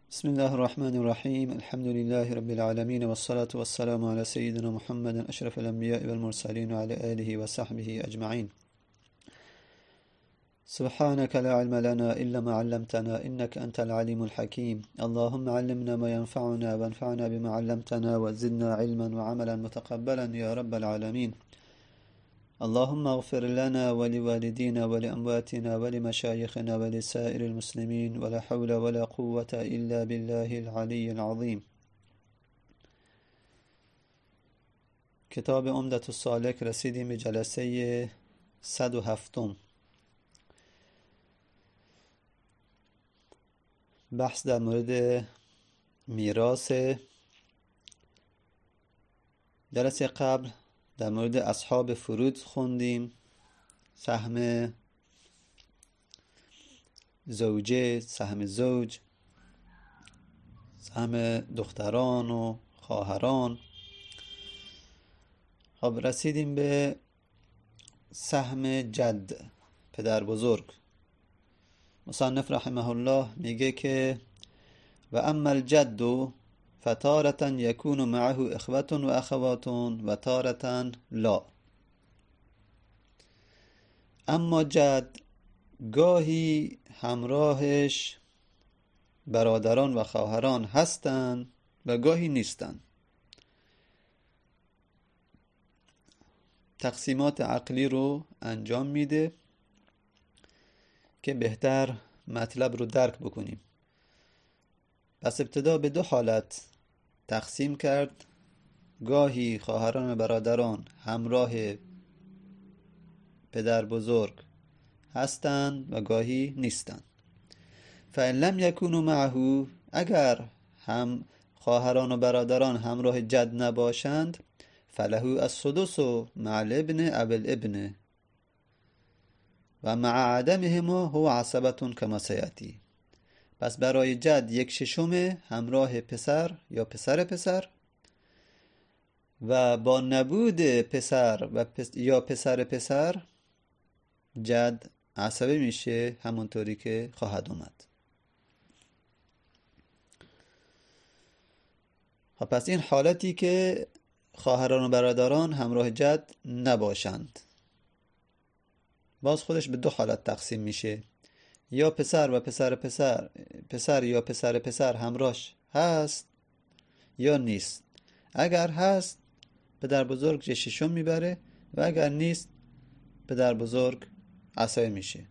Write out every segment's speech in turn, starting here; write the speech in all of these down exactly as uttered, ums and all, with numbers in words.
بسم الله الرحمن الرحيم. الحمد لله رب العالمين، والصلاة والسلام على سيدنا محمد أشرف الأنبياء والمرسلين وعلى آله وصحبه أجمعين. سبحانك لا علم لنا إلا ما علمتنا إنك أنت العليم الحكيم. اللهم علمنا ما ينفعنا وانفعنا بما علمتنا وزدنا علما وعملا متقبلا يا رب العالمين. اللهم اغفر لنا ولوالدينا ولأمواتنا ولمشايخنا ولسائر المسلمين، ولا حول ولا قوة إلا بالله العلي العظيم. کتاب عمدة السالک رسیدیم به جلسه صد و هفتم. بحث در مورد میراث. جلسه قبل در مورد اصحاب فروض خوندیم، سهم زوجه، سهم زوج، سهم دختران و خواهران. خب رسیدیم به سهم جد، پدر بزرگ. مصنف رحمه الله میگه که و اما الجد فتارة يكون معه اخوة و اخوات و تارة لا. اما جد گاهی همراهش برادران و خواهران هستند و گاهی نیستند. تقسیمات عقلی رو انجام میده که بهتر مطلب رو درک بکنیم. پس ابتدا به دو حالت تقسیم کرد. گاهی خواهران و برادران همراه پدر بزرگ هستند و گاهی نیستند. فإن لم يكونوا معه، اگر هم خواهران و برادران همراه جد نباشند، فله السدس مع الابن او الابن و مع عدمهما هو عصبة كما سيأتي. پس برای جد یک ششم همراه پسر یا پسر پسر و با نبود پسر و پس یا پسر پسر جد عصبه میشه، همونطوری که خواهد اومد. خب پس این حالتی که خواهران و برادران همراه جد نباشند، باز خودش به دو حالت تقسیم میشه. یا پسر و پسر پسر پسر یا پسر پسر همراهش هست یا نیست. اگر هست پدر بزرگ ششم میبره و اگر نیست پدر بزرگ عصبی میشه.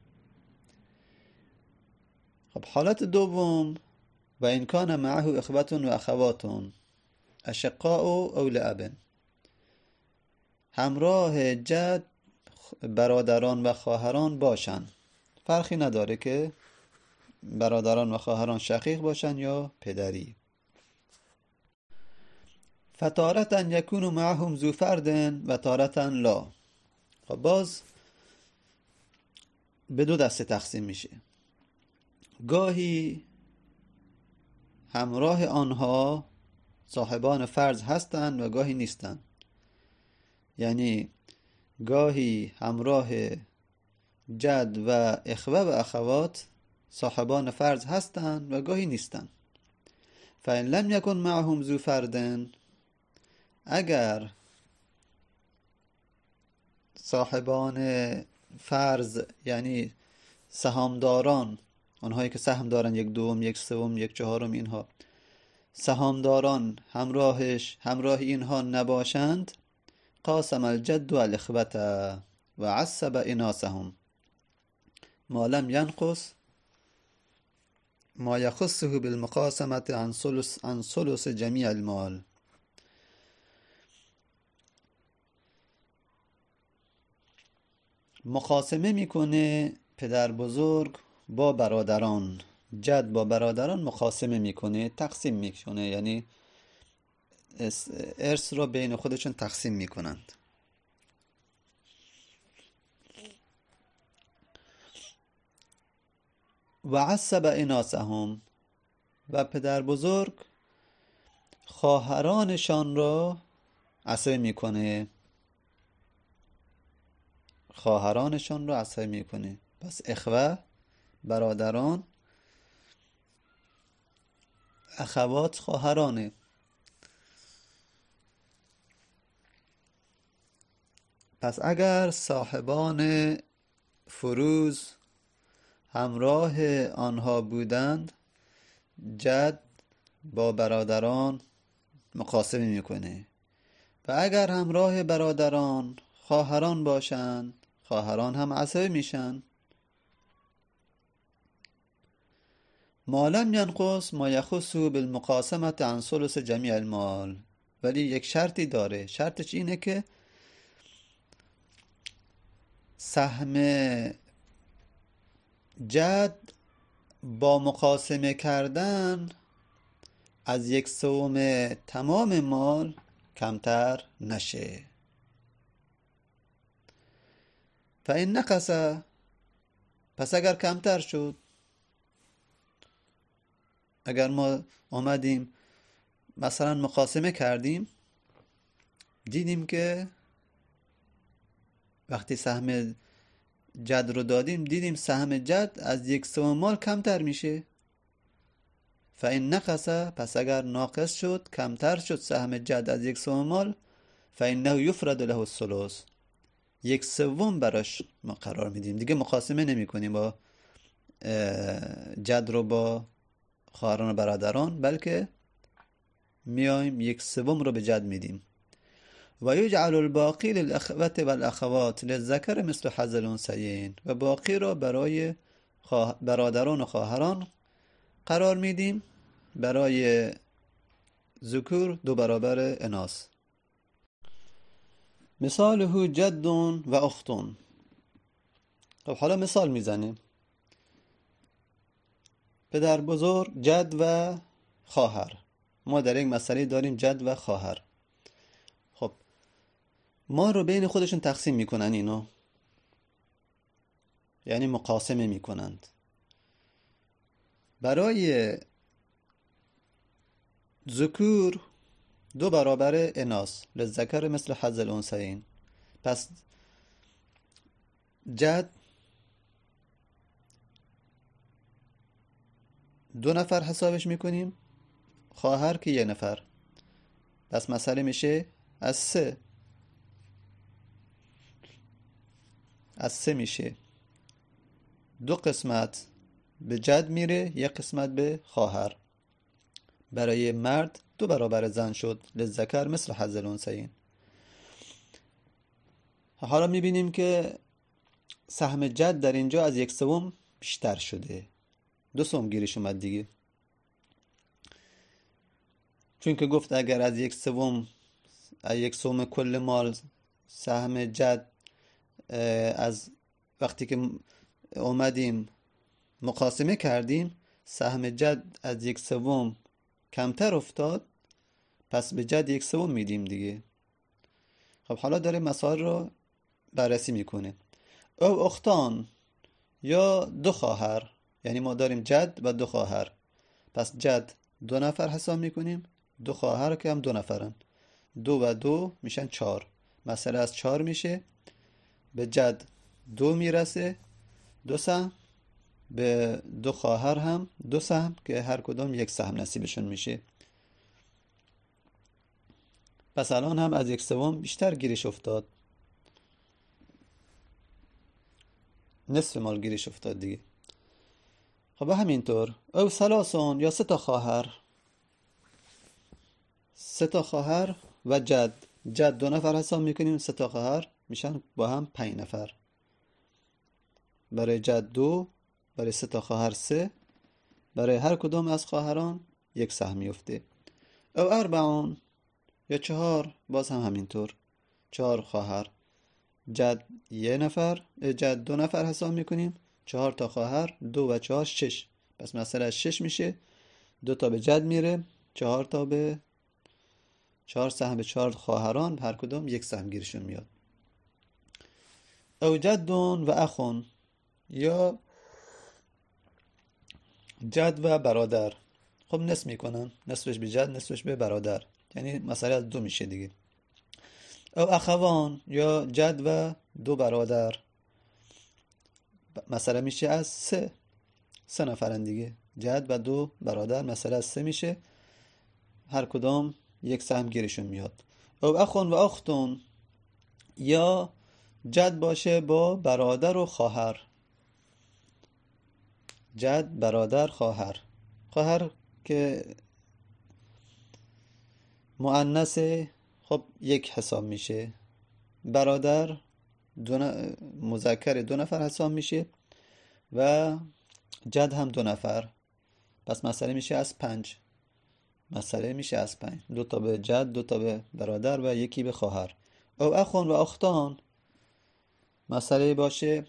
خب حالت دوم و این کان معه اخوة و اخوات اشقاء او لأب، همراه جد برادران و خواهران باشن، فرقی نداره که برادران و خواهران شقیق باشن یا پدری. فتارة یکون معهم ذو فرد و تارة لا. خب باز به دو دسته تقسیم میشه. گاهی همراه آنها صاحبان فرض هستند و گاهی نیستند. یعنی گاهی همراه جد و اخوه و اخوات صاحبان فرض هستند و گاهی نیستند. فإن لم يكن معهم ذو فرد، اگر صاحبان فرض یعنی سهامداران، آنهایی که سهم دارن، یک دوم، یک سوم، یک چهارم، اینها سهامداران همراهش همراه اینها نباشند، قاسم الجد الاخوة و عصب اناسهم ما لم ينقص ما يخصه بالمقاسمة عن ثلث عن ثلث جميع المال. مقاسمه میکنه پدر بزرگ با برادران، جد با برادران مقاسمه میکنه، تقسیم میکنه، یعنی ارث رو بین خودشون تقسیم میکنند. و عصب اناسهم، و پدر بزرگ خواهرانشان را عصبی میکنه، خواهرانشان را عصبی میکنه. پس اخوه برادران اخوات خواهرانه. پس اگر صاحبان فروض همراه آنها بودند، جد با برادران مقاسمه میکنه، و اگر همراه برادران خواهران باشند، خواهران هم عصبه میشن. ما لم ينقص ما يخص بالمقاسمة عن ثلث جمیع المال. ولی یک شرطی داره، شرطش اینه که سهم جد با مقاسمه کردن از یک سوم تمام مال کمتر نشه. فإن نقص، پس اگر کمتر شد، اگر ما آمدیم مثلا مقاسمه کردیم، دیدیم که وقتی سهم جد رو دادیم، دیدیم سهم جد از یک سوم مال کمتر میشه. فإن نقص، پس اگر ناقص شد، کمتر شد سهم جد از یک سوم مال، فإنه یفرد له الثلث، یک سوم براش ما قرار میدیم. دیگه مقاسمه نمی کنیم با جد رو با خواهران و برادران، بلکه میایم یک سوم رو به جد میدیم. و یجعل الباقی للأخوة والأخوات للذکر مثل حظ الأنثیین، و باقی رو برای برادران و خواهران قرار میدیم، برای ذکور دو برابر اناث. مثاله جد و اخت. خب حالا مثال میزنیم. پدر بزرگ، جد و خواهر. ما در یک مسئله داریم جد و خواهر. خب ما رو بین خودشون تقسیم میکنن اینو، یعنی مقاسمه میکنند. برای ذکور دو برابر اناث، للذکر مثل حظ الانثیین. پس جد دو نفر حسابش میکنیم، خواهر که یه نفر. پس مسئله میشه از سه از سه میشه. دو قسمت به جد میره، یک قسمت به خواهر. برای مرد دو برابر زن شد، للذکر مثل حظ الانثیین. حالا میبینیم که سهم جد در اینجا از یک سوم بیشتر شده، دو سوم گیرش اومد دیگه. چون که گفت اگر از یک سوم از یک سوم کل مال سهم جد از وقتی که اومدیم مقاسمه کردیم سهم جد از یک سوم کمتر افتاد، پس به جد یک سوم میدیم دیگه. خب حالا داره مسائل رو بررسی میکنه. او اختان، یا دو خواهر، یعنی ما داریم جد و دو خواهر. پس جد دو نفر حساب میکنیم، دو خواهر که هم دو نفرن، دو و دو میشن چار. مسئله از چار میشه. به جد دو میرسه، دو سهم. به دو خواهر هم دو سهم که هر کدوم یک سهم نصیبشون میشه. پس الان هم از یک سوم بیشتر گیرش افتاد، نصف مال گیرش افتاد دیگه. خب همینطور او ثلاثون، یا سه تا خواهر، سه تا خواهر و جد. جد دو نفر حساب میکنیم، سه تا خواهر میشن با هم پنج نفر. برای جد دو، برای سه تا خواهر سه، برای هر کدوم از خواهران یک سهم میفته. او اربعون، یا چهار، باز هم همینطور، چهار خواهر، جد یه نفر، جد دو نفر حساب میکنیم، چهار تا خواهر، دو و چهار شش. پس مثلا شش میشه، دو تا به جد میره، چهار تا به چهار سهم به چهار خواهران، هر کدوم یک سهم گیرشون میاد. او جدون و اخون، یا جد و برادر. خب نصف میکنن، نصفش به جد، نصفش به برادر، یعنی مسئله از دو میشه دیگه. او اخوان، یا جد و دو برادر، مسئله میشه از سه، سه نفرن دیگه. جد و دو برادر مسئله از سه میشه، هر کدام یک سهم گیرشون میاد. او اخون و اختون، یا جد باشه با برادر و خواهر. جد، برادر، خواهر. خواهر که مؤنث خب یک حساب میشه، برادر دو ن... مذکر دو نفر حساب میشه و جد هم دو نفر. پس مسئله میشه از پنج. مسئله میشه از پنج، دو تا به جد، دو تا به برادر و یکی به خواهر. او اخون و اختان، مسئله باشه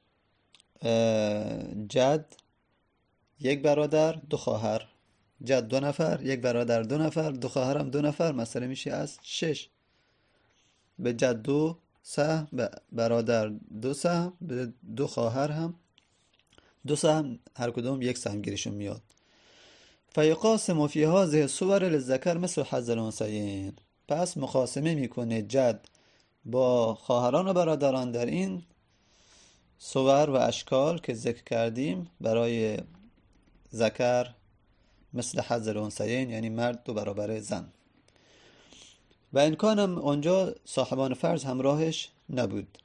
جد یک برادر دو خواهر. جد دو نفر، یک برادر دو نفر، دو خواهر هم دو نفر، مسئله میشه از شش. به جد دو سهم، به برادر دو سهم، به دو خواهر هم دو سهم، هر کدوم یک سهم گیرشون میاد. فیقاسم فی هذه الصور للذکر مثل حظ الانثیین. پس مقاسمه میکنه جد با خواهران و برادران در این صور و اشکال که ذکر کردیم برای ذکر مثل حظ الانثیین، یعنی مرد دو برابر زن. و امکانم اونجا صاحبان فرض همراهش نبود.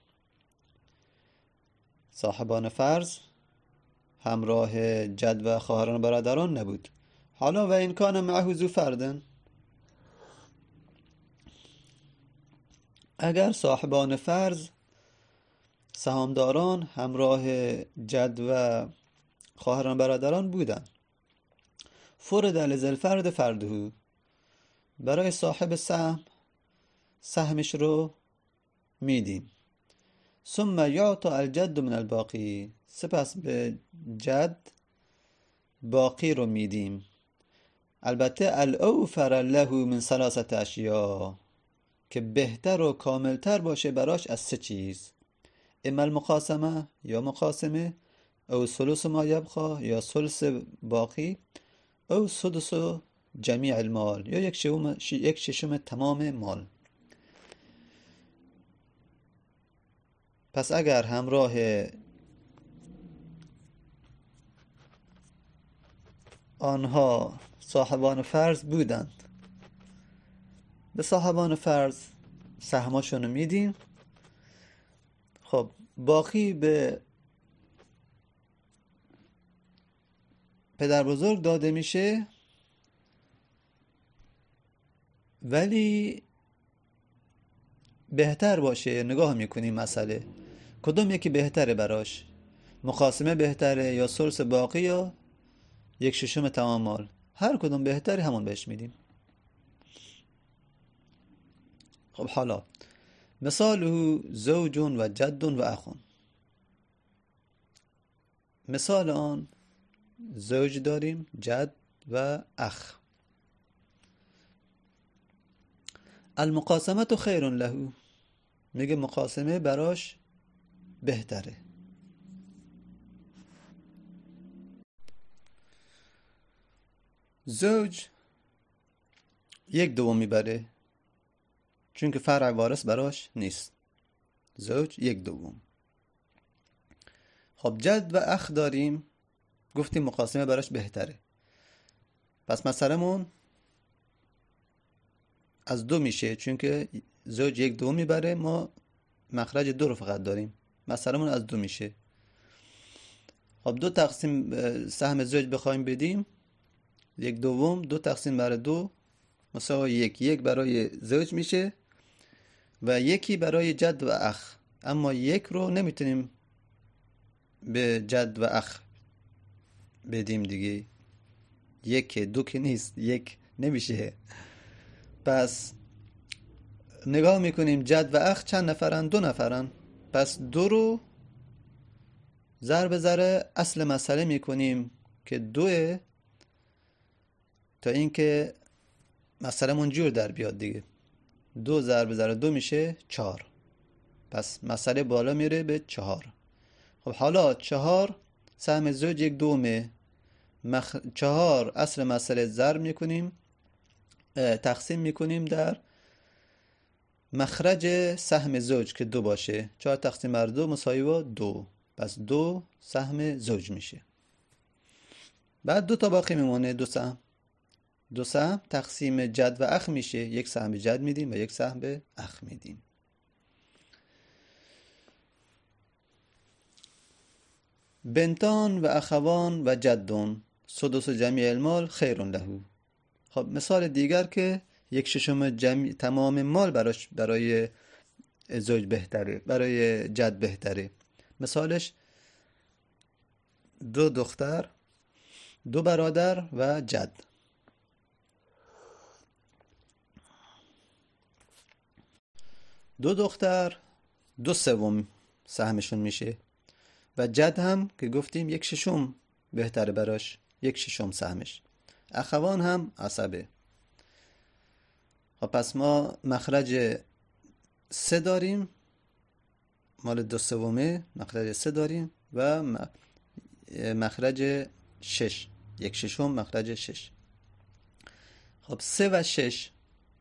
صاحبان فرض همراه جد و خواهران و برادران نبود. حالا و امکانم معه ذو فردن، اگر صاحبان فرض سهامداران همراه جد و خواهران برادران بودن، فرد لذل فرد فرده، برای صاحب سهم سهمش رو میدیم. ثم یعطى الجد من الباقی، سپس به جد باقی رو میدیم. البته الاوفر له من ثلاثه اشیاء، که بهتر و کاملتر باشه براش از سه چیز: اما المقاسمه، یا مقاسمه، او ثلث ما یبقى، یا ثلث باقی، او سدس جمیع المال، یا یک ششم یک ششم تمام مال. پس اگر همراه آنها صاحبان فرض بودند، به صاحبان فرض سهماشونو میدیم. خب باقی به پدر بزرگ داده میشه، ولی بهتر باشه نگاه میکنیم مسئله کدوم یکی بهتره براش، مقاسمه بهتره یا ثلث باقی یا یک ششم تمام مال. هر کدوم بهتره همون بهش میدیم. خب حالا مثاله زوج و جد و اخون. مثال آن زوج داریم، جد و اخ. المقاسمه خیر له، میگه مقاسمه براش بهتره. زوج یک دوم میبره چون که فرع وارث براش نیست. زوج یک دوم. خب جد و اخ داریم، گفتیم مقاسمه براش بهتره. پس مثلمون از دو میشه چون که زوج یک دوم میبره، ما مخرج دو رو فقط داریم، مثلمون از دو میشه. خب دو تقسیم سهم زوج بخوایم بدیم، یک دوم دو تقسیم بر دو مساوی یک، یک برای زوج میشه و یکی برای جد و اخ. اما یک رو نمیتونیم به جد و اخ بدیم دیگه، یک دو که نیست، یک نمیشه. پس نگاه میکنیم جد و اخ چند نفرن؟ دو نفرن. پس دو رو ضرب ضرب اصل مسئله میکنیم که دوه، تا اینکه مسئله من جور در بیاد دیگه. دو ضرب ضرب دو میشه چهار. پس مسئله بالا میره به چهار. خب حالا چهار سهم زوج یک دومه، مخ... چهار اصل مسئله ضرب میکنیم، تقسیم میکنیم در مخرج سهم زوج که دو باشه. چهار تقسیم بر دو مساوی با دو. پس دو سهم زوج میشه. بعد دو تا باقی میمونه، دو سهم. دو سهم تقسیم جد و اخ میشه، یک سهم به جد میدیم و یک سهم به اخ میدیم. بنتان و اخوان و جدون سدس جمیع المال خیر له. خب مثال دیگر که یک ششم جمع تمام مال براش برای زوج بهتره، برای جد بهتره. مثالش دو دختر، دو برادر و جد. دو دختر دو سوم سهمشون میشه و جد هم که گفتیم یک ششم بهتره براش، یک ششم سهمش. اخوان هم عصبه. خب پس ما مخرج سه داریم، مال دو سومه مخرج سه داریم و مخرج شش، یک ششم مخرج شش. خب سه و شش،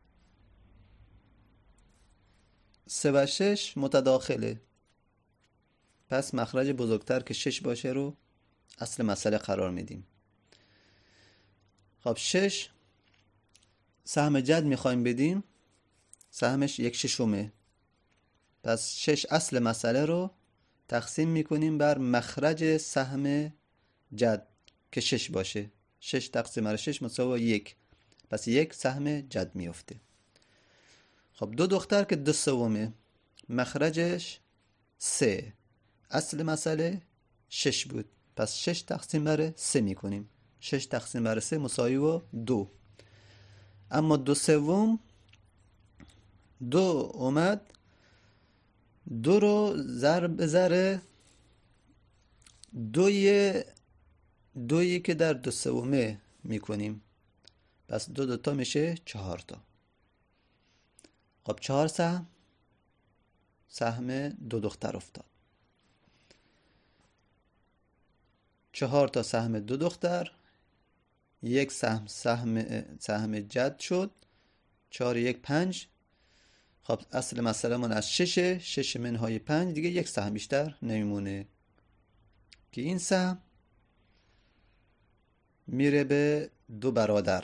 سه و شش متداخله، پس مخرج بزرگتر که شش باشه رو اصل مسئله قرار میدیم. خب شش سهم جد میخوایم بدیم، سهمش یک ششمه، پس شش اصل مسئله رو تقسیم میکنیم بر مخرج سهم جد که شش باشه. شش تقسیم بر شش مساوی یک، پس یک سهم جد میفته. خب دو دختر که دو سومه، مخرجش سه، اصل مسئله شش بود، پس شش تقسیم بر سه میکنیم. شش تقسیم بر سه مساوی و دو. اما دو سوم دو اومد، دو رو ضرب بذاره دوی دویی که در دو سومه میکنیم، پس دو دوتا میشه چهار تا. خب چهار سهم سهم دو دختر افتاد. چهار تا سهم دو دختر، یک سهم سهم سهم جد شد، چهار یک پنج. خب اصل مسئله من از ششه، شش منهای پنج، دیگه یک سهم بیشتر نمیمونه که این سهم میره به دو برادر.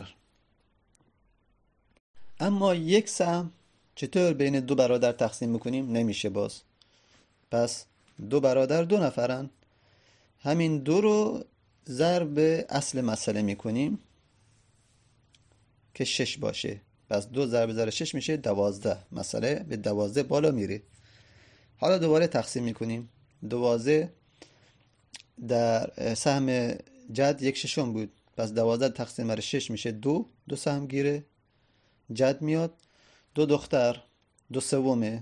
اما یک سهم چطور بین دو برادر تقسیم میکنیم؟ نمیشه باز. پس دو برادر دو نفرن، همین دو رو ضرب اصل مسئله میکنیم که شش باشه، پس دو ضرب ضرب شش میشه دوازده. مسئله به دوازده بالا میره. حالا دوباره تقسیم میکنیم. دوازده در سهم جد یک ششم بود، پس دوازده تقسیم بر شش میشه دو، دو سهم گیره جد میاد. دو دختر دو سومه،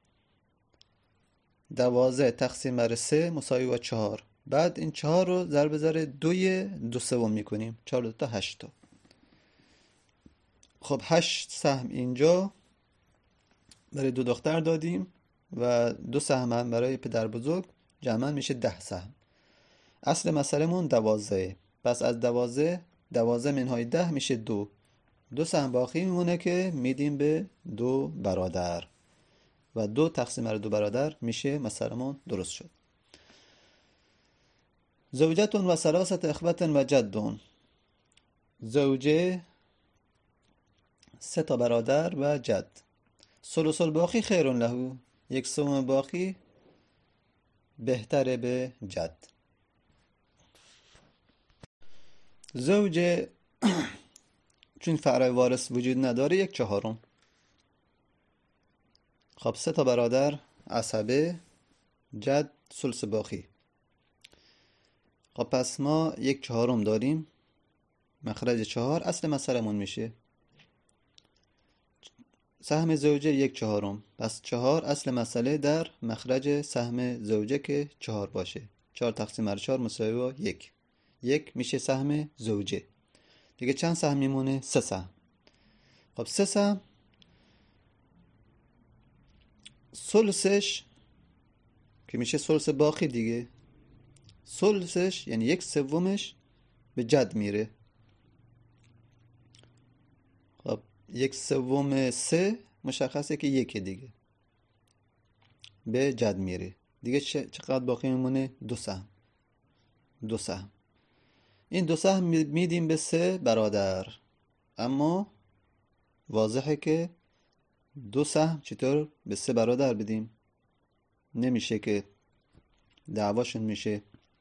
دوازده تقسیم بر سه مساوی با چهار. بعد این چهار رو ضرب ضرب دوی دو سوم میکنیم، چهار دو تا هشت تا. خب هشت سهم اینجا برای دو دختر دادیم و دو سهم هم برای پدر بزرگ، جمعاً میشه ده سهم. اصل مسئله مون دوازده، پس از دوازده دوازده منهای ده میشه دو، دو سهم باقی میمونه که میدیم به دو برادر و دو تقسیم بر دو برادر میشه مسئله‌مون درست شد. زوجتون و ثلاثت اخوتن و جدون. زوجه سه تا برادر و جد. ثلث الباقی خیر له، یک سوم باقی بهتره به جد. زوجه چون فرع وارث وجود نداره یک چهارم. خب سه تا برادر عصبه، جد ثلث باقی. خب پس ما یک چهارم داریم، مخرج چهار اصل مسئله‌مون میشه. سهم زوجه یک چهارم، پس چهار اصل مسئله در مخرج سهم زوجه که چهار باشه. چهار تقسیم بر چهار مساوی با یک، یک میشه سهم زوجه. دیگه چند سهم میمونه؟ سه سهم. خب سه سهم ثلثش که میشه ثلث باقی دیگه، ثلثش یعنی یک سومش به جد میره. خب یک سوم سه مشخصه که یک دیگه به جد میره. دیگه چقدر باقی میمونه؟ دو سهم. دو سهم این دو سهم میدیم به سه برادر، اما واضحه که دو سهم چطور به سه برادر بدیم؟ نمیشه که، دعواشون میشه.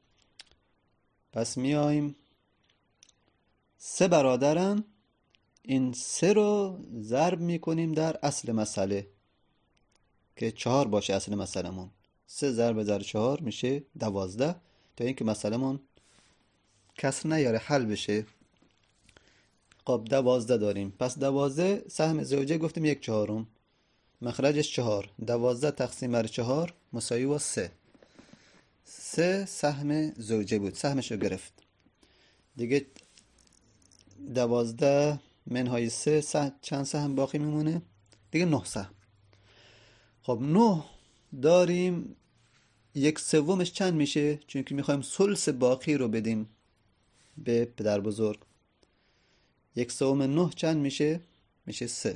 پس میایم سه برادرن، این سه رو ضرب میکنیم در اصل مسئله که چهار باشه. اصل مسئلهمون سه ضرب در چهار میشه دوازده، تا اینکه مسئلهمون کسر نیاره، حل بشه. خب دوازده داریم، پس دوازده سهم زوجه گفتیم یک چهارم، مخرجش چهار. دوازده تقسیم بر چهار مساوی با سه. سه سهم زوجه بود، سهمش رو گرفت دیگه. دوازده منهای سه, سه چند سهم باقی میمونه دیگه؟ نه سهم. خب نه داریم، یک سومش چند میشه؟ چون که میخوایم ثلث باقی رو بدیم به پدر بزرگ. یک سوم نه چند میشه؟ میشه سه.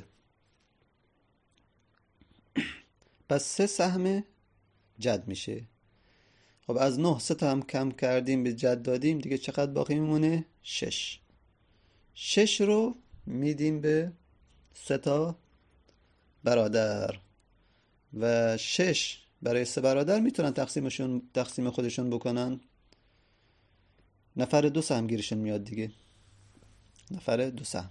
پس سه سهم جد میشه. خب از نه سه تا هم کم کردیم به جد دادیم دیگه، چقدر باقی میمونه؟ شش. شش رو میدیم به سه تا برادر و شش برای سه برادر میتونن تقسیمشون تقسیم خودشون بکنن. نفر دو سهم گیرشون میاد دیگه، نفر دو سهم.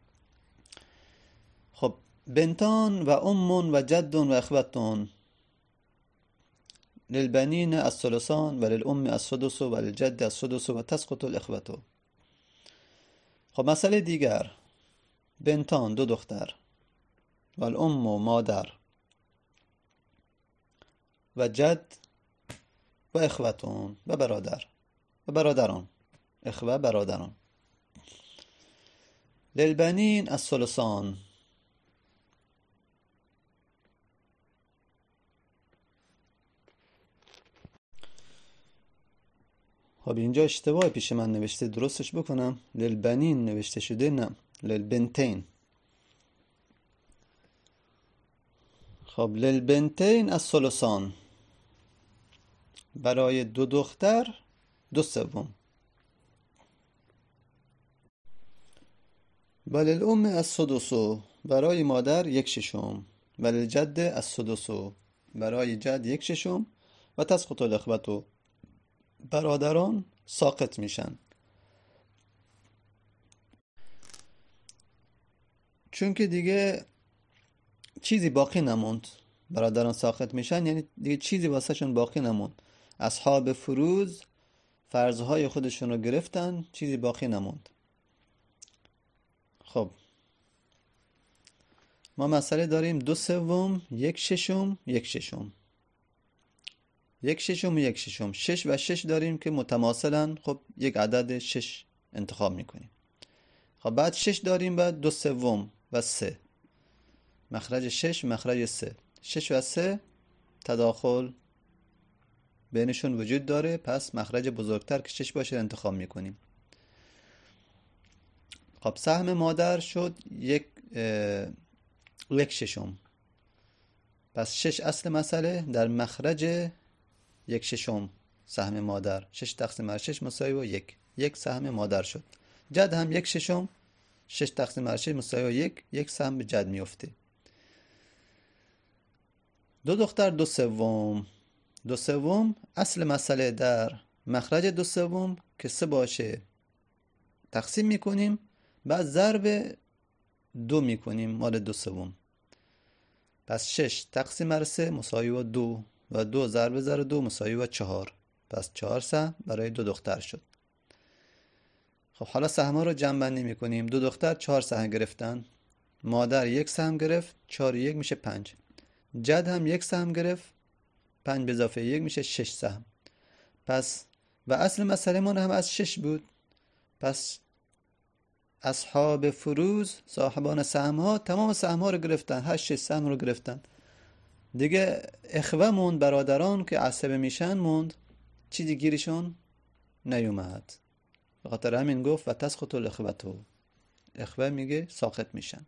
خب بنتان و ام و جد و اخوتون للبنین الثلثان و للام السدس و للجد السدس و تسقط الاخوة. خب مسئله دیگر، بنتان دو دختر و الام و مادر و جد و اخوتون و برادر و برادران، اخوه برادران. للبنین الثلثان، خب اینجا اشتباه پیش من نوشته، درستش بکنم. للبنین نوشته شده، نه للبنتین. خب للبنتین الثلثان، برای دو دختر دو سوم. و للام السدس، برای مادر یک ششم. و للجد السدس، برای جد یک ششم. و تسقط الاخوة، برادران ساقط میشن. چون که دیگه چیزی باقی نموند، برادران ساقط میشن یعنی دیگه چیزی واسه شون باقی نموند. اصحاب فروض فرضهای خودشون رو گرفتن، چیزی باقی نموند. خب ما مسئله داریم دو سوم، یک ششم، یک ششم، یک ششم و یک ششم. شش و شش داریم که متماثلن. خب یک عدد شش انتخاب میکنیم. خب بعد شش داریم، بعد دو سوم و سه، مخرج شش مخرج سه. شش و سه تداخل بینشون وجود داره، پس مخرج بزرگتر که شش باشه انتخاب میکنیم. خب سهم مادر شد یک یک ششم، پس شش اصل مسئله در مخرج یک ششم سهم مادر. شش تقسیم بر شش مساوی با یک، یک سهم مادر شد. جد هم یک ششم، شش تقسیم بر شش مساوی با یک، یک سهم به جد میفته. دو دختر دو سوم، دو سوم اصل مسئله در مخرج دو سوم که سه باشه تقسیم میکنیم، بعد ضرب دو میکنیم مال دو سوم. پس شش تقسیم بر سه مساوی با دو و دو ضرب ضرب دو مساوی با چهار. پس چهار سهم برای دو دختر شد. خب حالا سهم‌ها رو جمع بندی میکنیم. دو دختر چهار سهم گرفتن، مادر یک سهم گرفت، چهار یک میشه پنج. جد هم یک سهم گرفت، پنج به اضافه یک میشه شش سهم. پس و اصل مسئله ما هم از شش بود. پس اصحاب فروض صاحبان سهم ها تمام سهم ها رو گرفتن، هر شش سهم رو گرفتن دیگه. اخوه موند، برادران که عصبه میشن موند، چیزی گیرشون نیومد. به خاطر همین گفت و تسقط الاخوة، اخوه میگه ساقط میشن.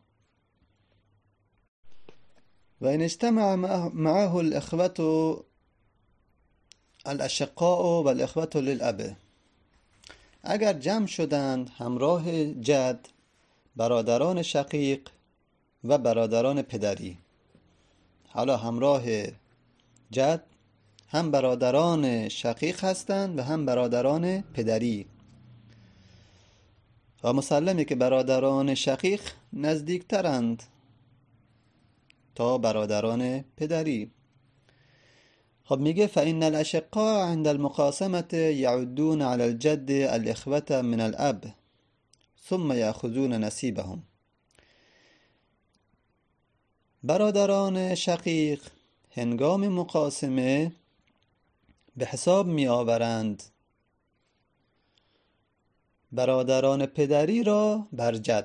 و این اجتمع معه الاخوة الاشقاء و الاخوة للاب، اگر جمع شدند همراه جد برادران شقیق و برادران پدری. حالا همراه جد هم برادران شقیق هستند و هم برادران پدری و مسلمه که برادران شقیق نزدیکترند تا برادران پدری. خب میگه فإن الأشقاء عند المقاسمة يعدون على الجد الإخوة من الأب ثم يأخذون نصيبهم. برادران شقیق هنگام مقاسمه به حساب می آورند برادران پدری را بر جد.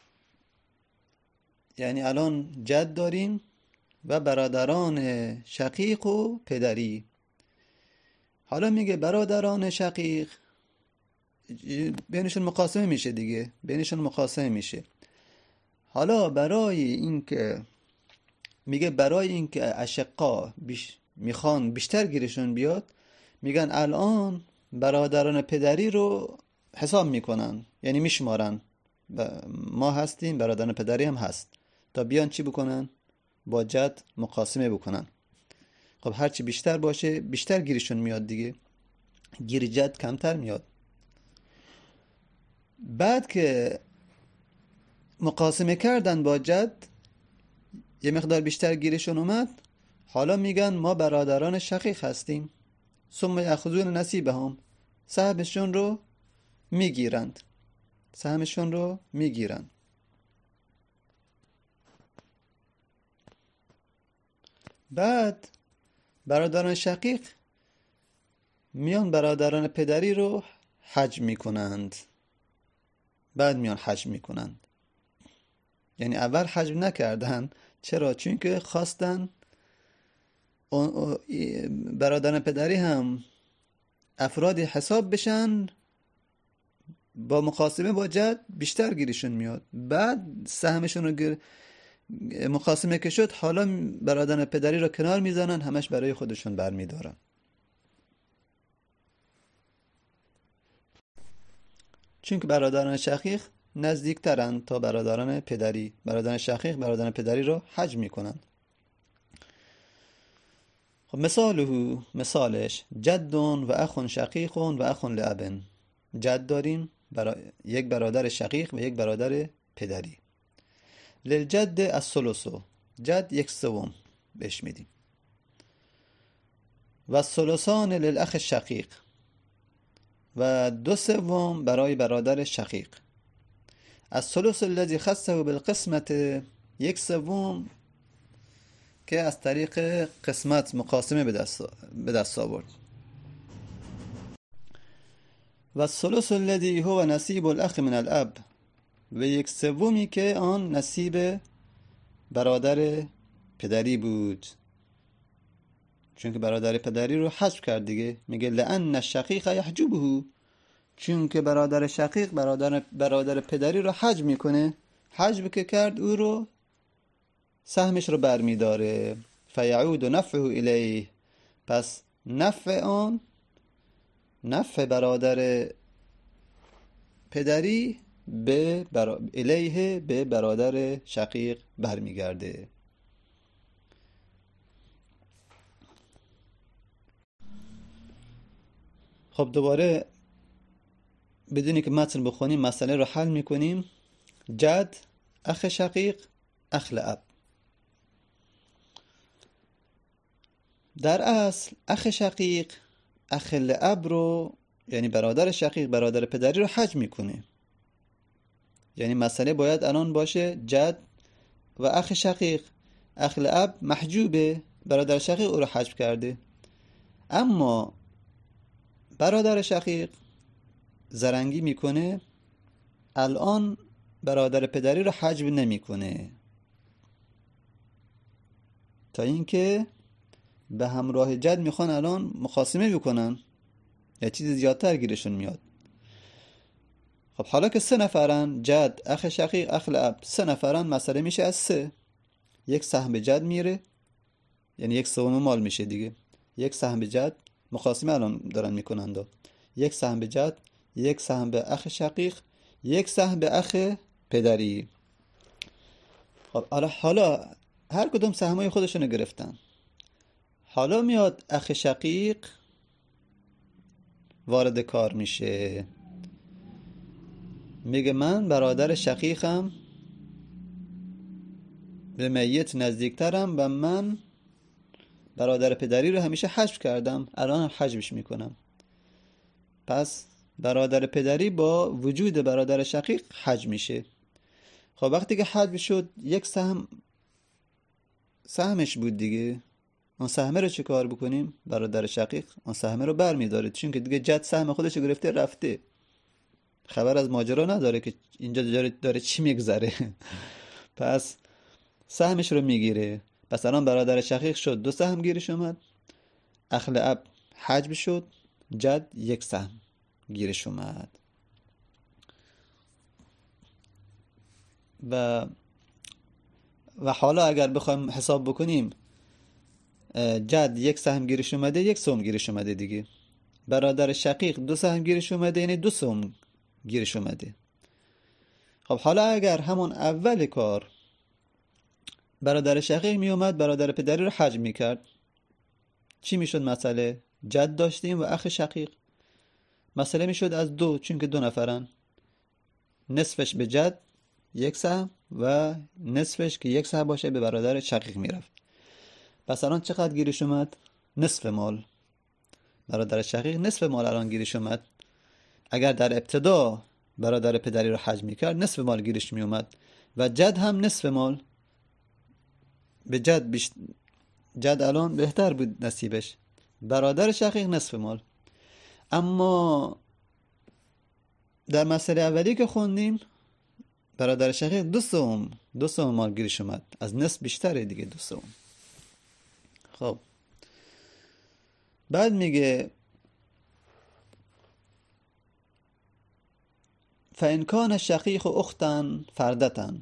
یعنی الان جد داریم و برادران شقیق و پدری. حالا میگه برادران شقیق بینشون مقاسمه میشه دیگه، بینشون مقاسمه میشه. حالا برای اینکه میگه برای اینکه اشقا بیش میخوان بیشتر گیرشون بیاد، میگن الان برادران پدری رو حساب میکنن، یعنی میشمارن ما هستیم برادران پدری هم هست، تا بیان چی بکنن؟ با جد مقاسمه بکنن. خب هرچی بیشتر باشه بیشتر گیرشون میاد دیگه، گیر جد کمتر میاد. بعد که مقاسمه کردن با جد یه مقدار بیشتر گیرشون اومد، حالا میگن ما برادران شقیق هستیم. ثم یأخذون نصیبهم، سهمشون رو میگیرند، سهمشون رو میگیرند. بعد برادران شقیق میان برادران پدری رو حجم میکنند، بعد میان حجم میکنند. یعنی اول حجم نکردن. چرا؟ چون که خواستن برادران پدری هم افرادی حساب بشن، با مقاسمه با جد بیشتر گیرشون میاد. بعد سهمشون رو گیر مقاسمه که شد، حالا برادران پدری رو کنار میزنن، همش برای خودشون برمیدارن. چون که برادران شقیق نزدیکترن تا برادران پدری. برادران شقیق برادران پدری رو حجم میکنن. خب مثاله، مثالش جد و اخ شقیق و اخ لأب. جد داریم، برا... یک برادر شقیق و یک برادر پدری. للجد الثلث، جد یک سوم بهش میدیم. و الثلثان للاخ شقیق، و دو سوم برای برادر شقیق. الثلث الذي خصه بالقسمت، یک سوم که از طریق قسمت مقاسمه به دست به دست آورد. و الثلث الذي هو نصیب الاخ من الاب، و یک سومی که آن نصیب برادر پدری بود، چون که برادر پدری رو حذف کرد دیگه. میگه لأن الشقیق یحجبه، چون که برادر شقیق برادر برادر پدری رو حجب میکنه. حجب که کرد او رو سهمش رو برمیداره. فیعود نفعه الیه، پس نفع آن، نفع برادر پدری به برا... الیه به برادر شقیق برمیگرده. خب دوباره بدونی که متن بخونیم مسئله رو حل میکنیم. جد اخ شقیق اخ لأب. در اصل اخ شقیق اخ لأب رو، یعنی برادر شقیق برادر پدری رو حجم میکنه. یعنی مسئله باید الان باشه جد و اخ شقیق اخ لأب محجوبه، برادر شقیق او رو حجم کرده. اما برادر شقیق زرنگی میکنه، الان برادر پدری رو حجب نمیکنه، تا اینکه به همراه جد میخوان الان مخاصمه بکنن، یا چیز زیادتر گیرشون میاد. خب حالا که سه نفرن، جد اخ شقیق اخ لأب، سه نفرن، مسئله میشه از سه. یک سهم به جد میره، یعنی یک سوم مال میشه دیگه. یک سهم به جد، مخاصمه الان دارن میکنن دو. یک سهم به جد، یک سهم به اخ شقیق، یک سهم به اخ پدری. خب حالا حالا هر کدوم سهمای خودشونو گرفتن. حالا میاد اخ شقیق وارد کار میشه، میگه من برادر شقیقم به میت نزدیکترم و من برادر پدری رو همیشه حجب کردم، الان هم حجبش میکنم. پس برادر پدری با وجود برادر شقیق حجب میشه. خب وقتی که حجب شد یک سهم سهمش بود دیگه، اون سهمه رو چه کار بکنیم؟ برادر شقیق اون سهمه رو بر میداره، چون که دیگه جد سهم خودش رو گرفته رفته، خبر از ماجرا نداره که اینجا داره, داره چی میگذره. پس سهمش رو میگیره. پس الان برادر شقیق شد دو سهم گیرش اومد، اخل اب حجب شد، جد یک سهم گیرش اومد. و و حالا اگر بخوایم حساب بکنیم، جد یک سهم گیرش اومده، یک سهم گیرش اومده دیگه. برادر شقیق دو سهم گیرش اومده، یعنی دو سهم گیرش اومده. خب حالا اگر همون اول کار برادر شقیق می اومد برادر پدری رو حجب می کرد، چی می شد مسئله؟ جد داشتیم و اخ شقیق. مسئله می شد از دو، چون که دو نفرن، نصفش به جد یک سهم و نصفش که یک سهم باشه به برادر شقیق می رفت. پس الان چقدر گیرش اومد؟ نصف مال. برادر شقیق نصف مال الان گیرش اومد. اگر در ابتدا برادر پدری رو حجب می کرد نصف مال گیرش می اومد و جد هم نصف مال به جد بیشت... جد الان بهتر بود نصیبش، برادر شقیق نصف مال. اما در مسئله اولی که خوندیم برادر شقیق دو سهم دو سهم مال گیرش اومد، از نصف بیشتره دیگه دو سهم. خب بعد میگه فإن كان الشقيق أختا فردة.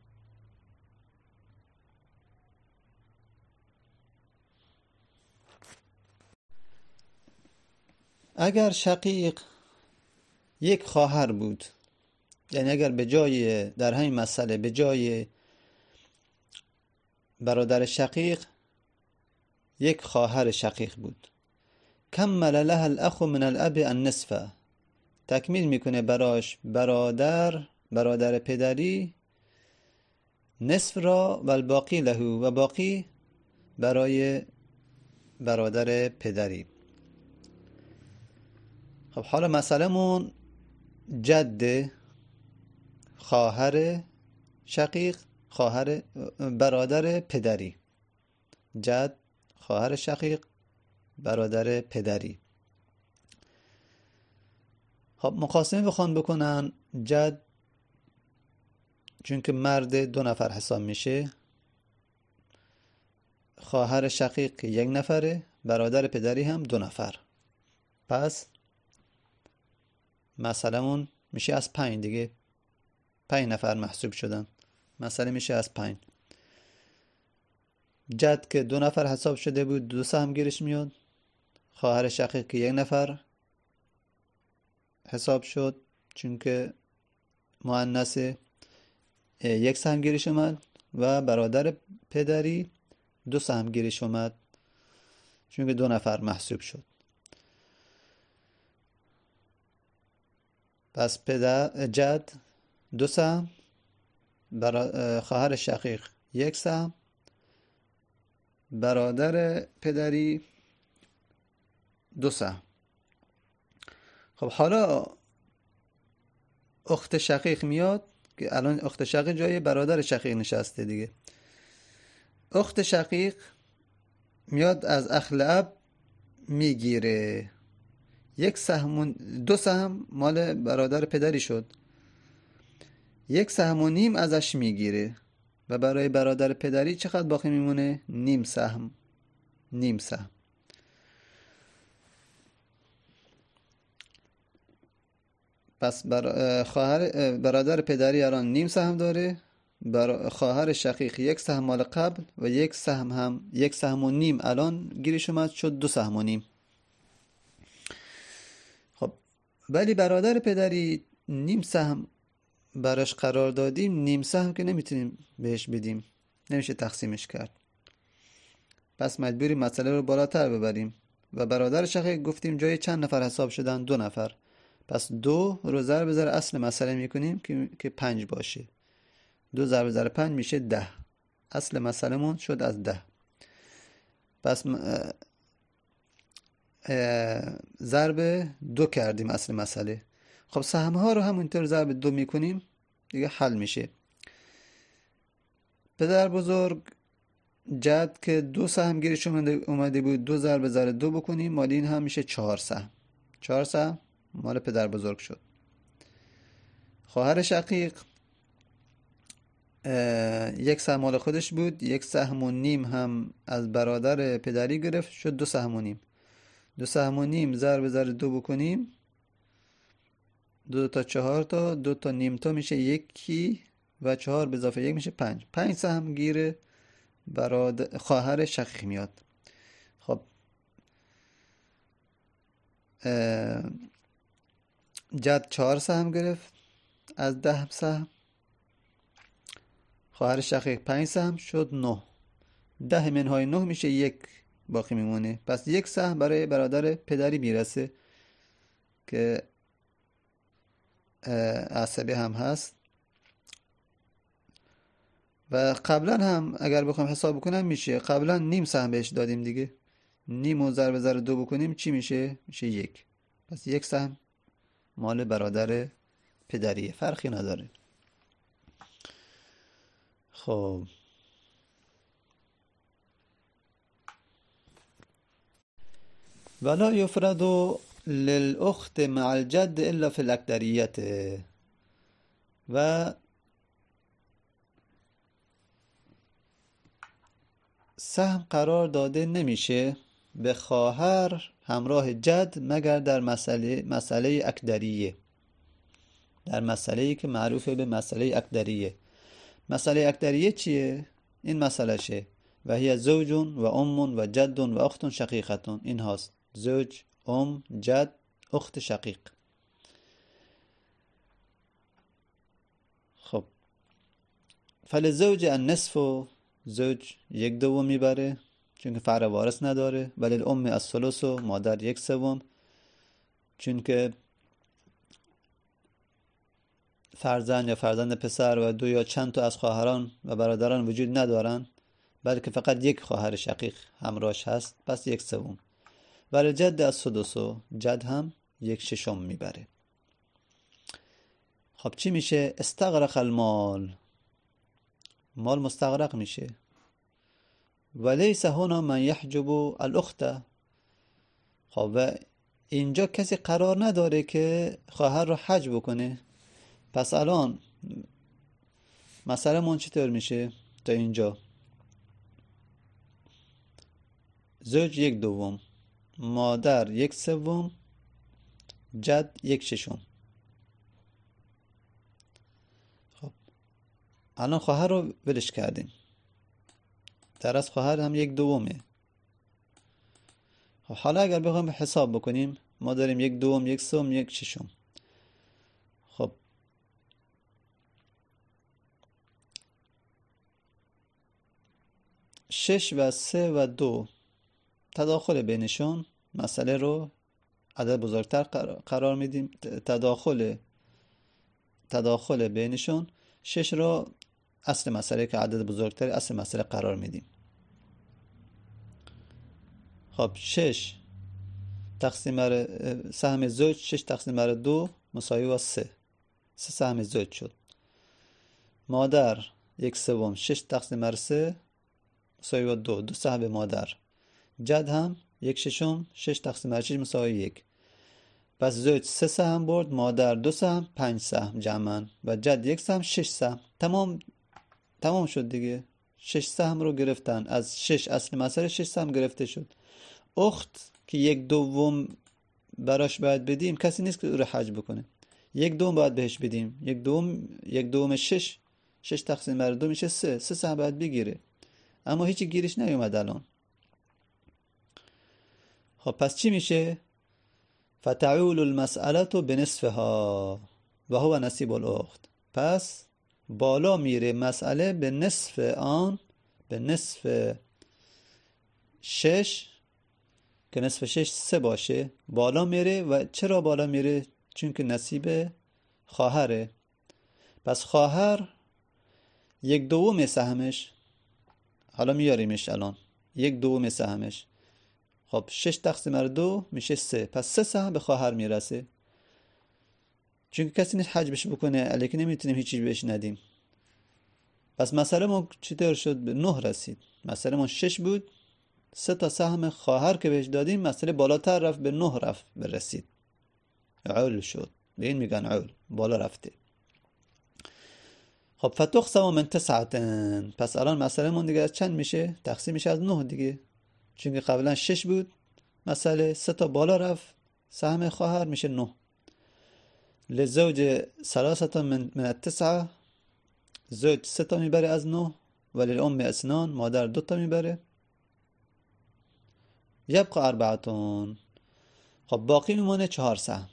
اگر شقیق یک خواهر بود، یعنی اگر به جای در همین مسئله به جای برادر شقیق یک خواهر شقیق بود، کمل لها الاخ من الاب النصف، تکمیل میکنه براش برادر برادر پدری نصف را و الباقی له، و باقی برای برادر پدری. خب حالا مسئله‌مون جد خواهر شقیق خواهر برادر پدری، جد خواهر شقیق برادر پدری. خب مقاسمه بخوان بکنن، جد چون که مرد دو نفر حساب میشه، خواهر شقیق یک نفره، برادر پدری هم دو نفر. پس مسئله‌مون میشه از پنج دیگه، پنج نفر محسوب شدن. مسئله میشه از پنج. جد که دو نفر حساب شده بود دو سهم گیرش میاد، خواهر شقیق که یک نفر حساب شد چون که مؤنث یک سهم گیرش اومد، و برادر پدری دو سهم گیرش اومد چون که دو نفر محسوب شد. پس پدر جد دو سهم، خواهر شقیق یک سهم، برادر پدری دو سهم. خب حالا اخت شقیق میاد که الان اخت شقیق جای برادر شقیق نشسته دیگه. اخت شقیق میاد از اخل اب میگیره یک سهم، دو سهم مال برادر پدری شد، یک سهم و نیم ازش میگیره و برای برادر پدری چقدر باقی میمونه؟ نیم سهم. نیم سهم. پس بر... خواهر برادر پدری الان نیم سهم داره، بر... خواهر شقیق یک سهم مال قبل و یک سهم هم یک سهم و نیم الان گیرش اومد، شد دو سهم و نیم. خب ولی برادر پدری نیم سهم براش قرار دادیم، نیم سهم که نمیتونیم بهش بدیم، نمیشه تقسیمش کرد. پس مجبوریم مسئله رو بالاتر ببریم و برادر شقیق گفتیم جای چند نفر حساب شدن؟ دو نفر. پس دو رو ضرب ضرب اصل مسئله میکنیم که که پنج باشه. دو ضرب ضرب پنج میشه ده. اصل مسئله مون شد از ده. پس اه، اه، ضرب دو کردیم اصل مسئله. خب سهم ها رو همونطور ضرب دو میکنیم دیگه حل میشه. پدر بزرگ جد که دو سهم گیرش اومده بود، دو ضرب ضرب دو بکنیم، مال این هم میشه چهار سهم. چهار سهم مال پدر بزرگ شد. خواهر شقیق یک سهم مال خودش بود، یک سهم و نیم هم از برادر پدری گرفت، شد دو سهم و نیم. دو سهم و نیم ضرب ضرب دو بکنیم، دو تا چهار تا، دو تا نیم تا میشه یکی و چهار به اضافه یک میشه پنج. پنج سهم گیر برادر خواهر شقیق میاد. خب جد چهار سهم گرفت از ده سهم، خواهر شقیق پنج سهم، شد نه. ده منهای نه میشه یک باقی میمونه. پس یک سهم برای برادر پدری میرسه که عصبی هم هست. و قبلا هم اگر بخوام حساب بکنم میشه، قبلا نیم سهم بهش دادیم دیگه، نیم و ضرب ضرب دو بکنیم چی میشه؟ میشه یک. پس یک سهم مال برادر پدریه، فرقی نداره. خب ولا یفرد للأخت مع الجد الا فی الاکدریت. و سهم قرار داده نمیشه به خواهر همراه جد مگر در مسئله مسئله اکدریه، در مسئله‌ای که معروفه به مسئله اکدریه. مسئله اکدریه چیه؟ این مسئله شه و هی زوج و ام و جد و اخت شقیقتون. این هاست: زوج، ام، جد، اخت شقیق. خب فلزوج النصف، زوج یک دوم میبره چون که فرع وارث نداره. ولی الام الثلث، مادر یک سوم چون که فرزند یا فرزند پسر و دو یا چند تا از خواهران و برادران وجود ندارن، بلکه فقط یک خواهر شقیق همراهش هست، پس یک سوم. ولی جد از سدس، جد هم یک ششم میبره. خب چی میشه؟ استغرق المال، مال مستغرق میشه. ولیس هنا من یحجب الاخت. خب و اینجا کسی قرار نداره که خواهر رو حجب کنه. پس الان مسئله من چطور میشه تا اینجا؟ زوج یک دوم، مادر یک سوم، جد یک ششم. خب الان خواهر رو ولش کردیم، در از خواهر هم یک دومه. خب حالا اگر بخوایم حساب بکنیم، ما داریم یک دوم، یک سوم، یک ششم. خب شش و سه و دو تداخل بینشون مسئله رو عدد بزرگتر قرار میدیم. تداخل تداخل بینشون شش رو اصل مسئله که عدد بزرگتر اصل مسئله قرار میدیم. خب شش تقسیم بر سهم زوج، شش تقسیم بر دو مساوی با سه، سه سهم زوج شد. مادر یک سوم، شش تقسیم بر سه مساوی با دو، دو سهم مادر. جد هم یک ششم، شش تقسیم بر شش مساوی یک. پس زوج سه سهم برد، مادر دو سهم، پنج سهم جمعاً و جد یک سهم، شش سهم. تمام تمام شد دیگه. شش سهم رو گرفتن از شش، اصل مسئله شش سهم گرفته شد. اخت که یک دوم براش باید بدیم، کسی نیست که او رو حجب بکنه. یک دوم باید بهش بدیم. یک دوم یک دوم شش، شش تقسیم بر دو میشه سه، سه سهم باید بگیره، اما هیچی گیرش نیومد الان. خب پس چی میشه؟ فتعول المسئله بنصفها و هو نصیب الاخت. پس بالا میره مسئله به نصف آن، به نصف شش که نصف شش سه باشه بالا میره. و چرا بالا میره؟ چون که نصیب خواهره. پس خواهر یک دوم سهمش، حالا میاریمش الان، یک دوم سهمش، خب شش تقسیم بر دو میشه سه، پس سه سهم به خواهر میرسه. چون که کسی نیست حجبش بکنه، علیه نمیتونیم هیچی بهش ندیم. پس مسئله ما چطور شد؟ به نه رسید. مسئله ما شش بود، سه تا سهم خواهر که بهش دادیم مسئله بالاتر رفت، به نه رفت برسید، عول شد. به این میگن عول، بالا رفته. خب فتقسم من تسعتن. پس الان مسئله من دیگه از چند میشه؟ تقسیم میشه از نه دیگه، چون که قبلا شش بود مسئله، سه تا بالا رفت سهم خواهر میشه نه. لزوج ثلاثه من من التسعه، زوج سه تا میبره از نه، ولی الام اثنان، مادر دو تا میبره، یبقى اربعتون. خب باقی میمونه چهار سهم.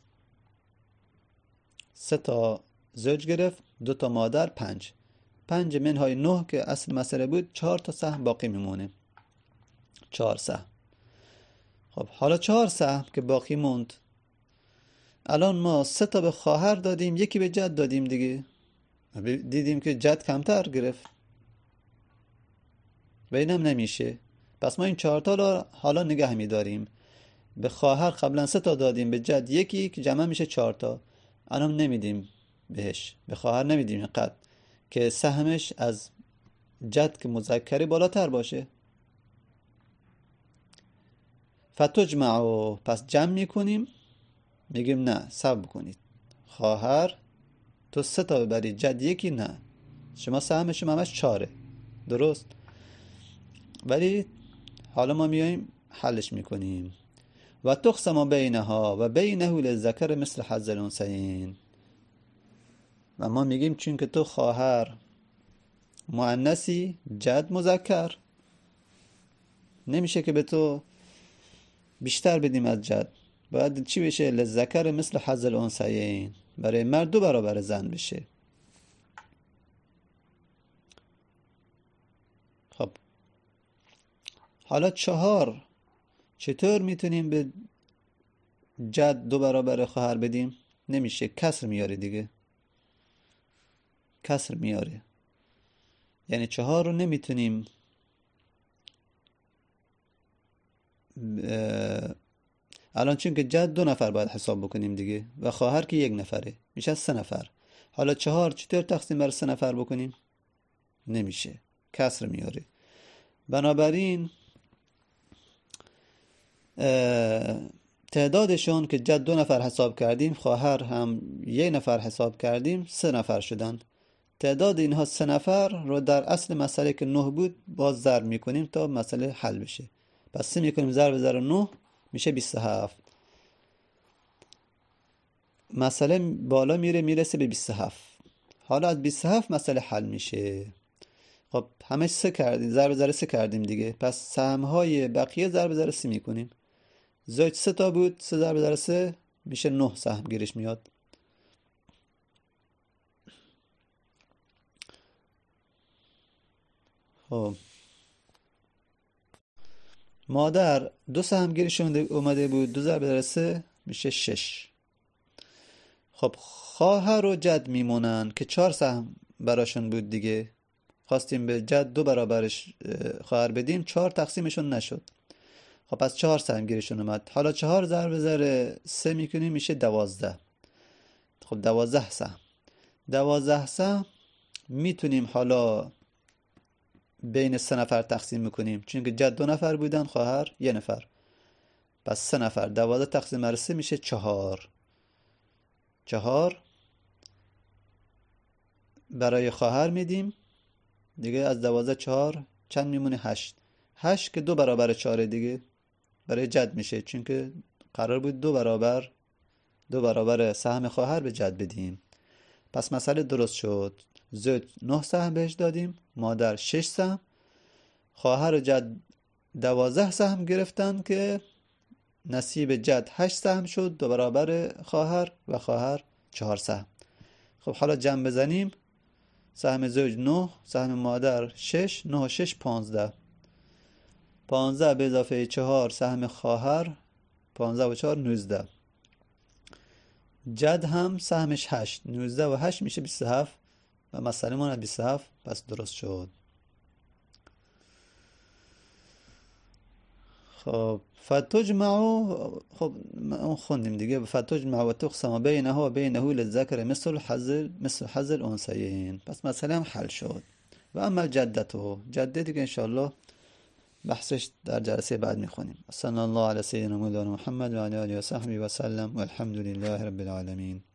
سه تا زوج گرفت، دو تا مادر، پنج. پنج منهای نه که اصل مسئله بود، چهار تا سهم باقی میمونه، چهار سهم. خب حالا چهار سهم که باقی موند، الان ما سه تا به خواهر دادیم، یکی به جد دادیم دیگه. دیدیم که جد کمتر گرفت و اینم نمیشه. پس ما این چهار تا حالا نگه میداریم. به خواهر قبلا سه تا دادیم، به جد یکی که جمع میشه چهار تا. الان نمیدیم بهش، به خواهر نمیدیم اینقدر که سهمش از جد که مذکری بالاتر باشه. فتجمعو، پس جمع میکنیم، میگیم نه صبر کنید، خواهر تو سه تا ببری، جد یکی، نه شما سهم شما همش چاره، درست؟ ولی حالا ما میایم حلش میکنیم. و تقسم بینها و بینه للذکر مثل حظ الانثیین. و ما میگیم چون که تو خواهر مؤنثی، جد مذکر، نمیشه که به تو بیشتر بدیم از جد. باید چی بشه؟ للذکر مثل حظ الانثیین، برای مرد دو برابر زن بشه. خب حالا چهار چطور میتونیم به جد دو برابر خواهر بدیم؟ نمیشه، کسر میاره دیگه، کسر میاره. یعنی چهار رو نمیتونیم الان، چون که جد دو نفر باید حساب بکنیم دیگه و خواهر که یک نفره، میشه سه نفر. حالا چهار چطور تقسیم بر سه نفر بکنیم؟ نمیشه، کسر میاره. بنابراین تعدادشون که جد دو نفر حساب کردیم، خواهر هم یک نفر حساب کردیم، سه نفر شدن. تعداد اینها سه نفر رو در اصل مسئله که نه بود باز ضرب میکنیم تا مسئله حل بشه. پس سه میکنیم ضرب ضرب نه میشه بیست و هفت. مسئله بالا میره میرسه به بیست و هفت. حالا از بیست و هفت مسئله حل میشه. خب همش سه کردیم، ضرب ضرب سه کردیم دیگه، پس سهم‌های بقیه ضرب ضرب سه میکنیم. زوج سه تا بود، سه ضرب ضرب سه میشه نه سهم گیرش میاد. خب مادر دو سهم گیرش اومده بود، دو ضرب ضرب سه میشه شش. خب خواهر و جد میمونن که چهار سهم براشون بود دیگه، خواستیم به جد دو برابرش خواهر بدیم، چهار تقسیمشون نشد. خب پس چهار سهم گیرشون اومد. حالا چهار ضرب ضرب سه میکنیم میشه دوازده. خب دوازده سهم، دوازده سهم میتونیم حالا بین سه نفر تقسیم میکنیم، چون که جد دو نفر بودن، خواهر یه نفر، پس سه نفر، دوازده تقسیم بر سه میشه چهار. چهار برای خواهر میدیم دیگه، از دوازده چهار چند میمونه؟ هشت. هشت که دو برابر چهاره دیگه، برای جد میشه، چون که قرار بود دو برابر دو برابر سهم خواهر به جد بدیم. پس مسئله درست شد. زوج نه سهم بهش دادیم، مادر شش سهم، خواهر و جد دوازده سهم گرفتن که نصیب جد هشت سهم شد، دو برابر خواهر، و خواهر چهار سهم. خب حالا جمع بزنیم. سهم زوج نه، سهم مادر شش، نه و شش پانزده. پانزده به اضافه چهار سهم خواهر، پانزده و چهار نوزده. جد هم سهمش هشت، نوزده و هشت میشه بیست و هفت و مسئله ما بیست و هفت، پس درست شد. خب فتجمعو، خب اون خوندیم دیگه. فتجمع و تقسم بینها و بینه للذکر مثل حظ مثل حظ الانثیین. پس مسئله هم حل شد. و اما جدته، جده دیگه انشاءالله بحثش در جلسه بعد میخونیم. صلی الله علی سیدنا مولانا محمد و علی آله و صحبه و سلم و الحمد لله رب العالمین.